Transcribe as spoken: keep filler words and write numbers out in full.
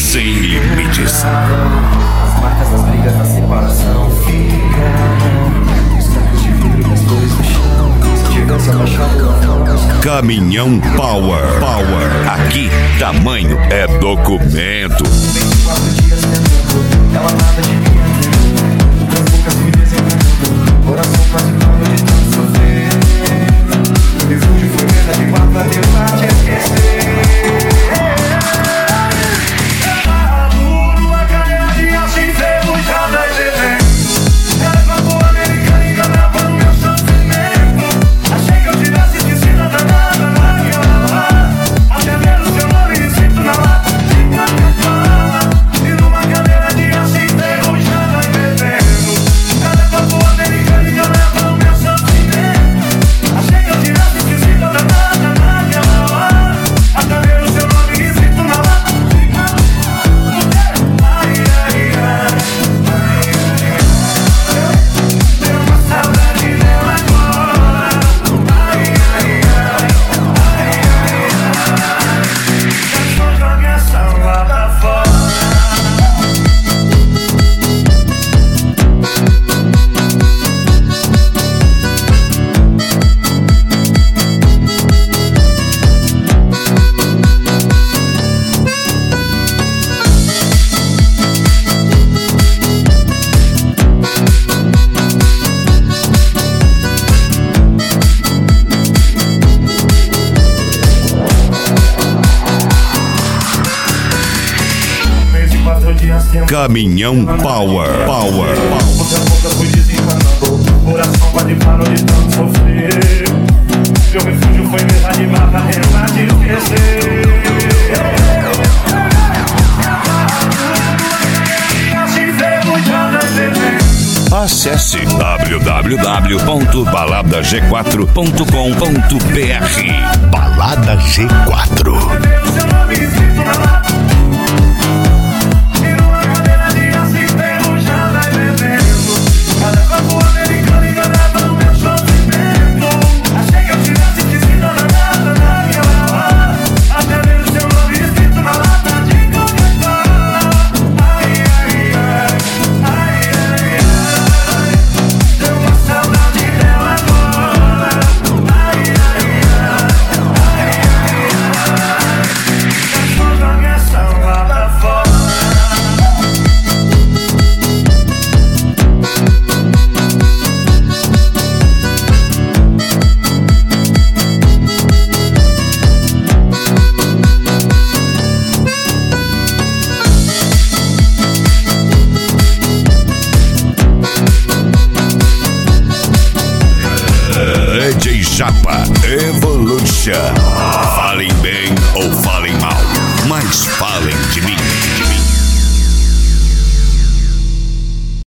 sem limites. As marcas das brigas da separação ficam. Os campos de vidro e as cores do chão. Se tivesse abaixado não. Caminhão Power. Power. Aqui, tamanho é documento. vinte e quatro dias tentando, ela nada de mim entendendo. Das bocas me desenganando, coração quase parou de tanto sofrer. O refúgio foi mesa de bar pra tentar te esquecer. Caminhão Power. Power. Pouco a pouco fui desencanando, coração quase parou de tanto sofrer. Meu refúgio foi mesa de bar pra tentar te esquecer. Acesse w w w ponto balada g quatro ponto com ponto b r. Balada G quatro. D J Japa Evolution.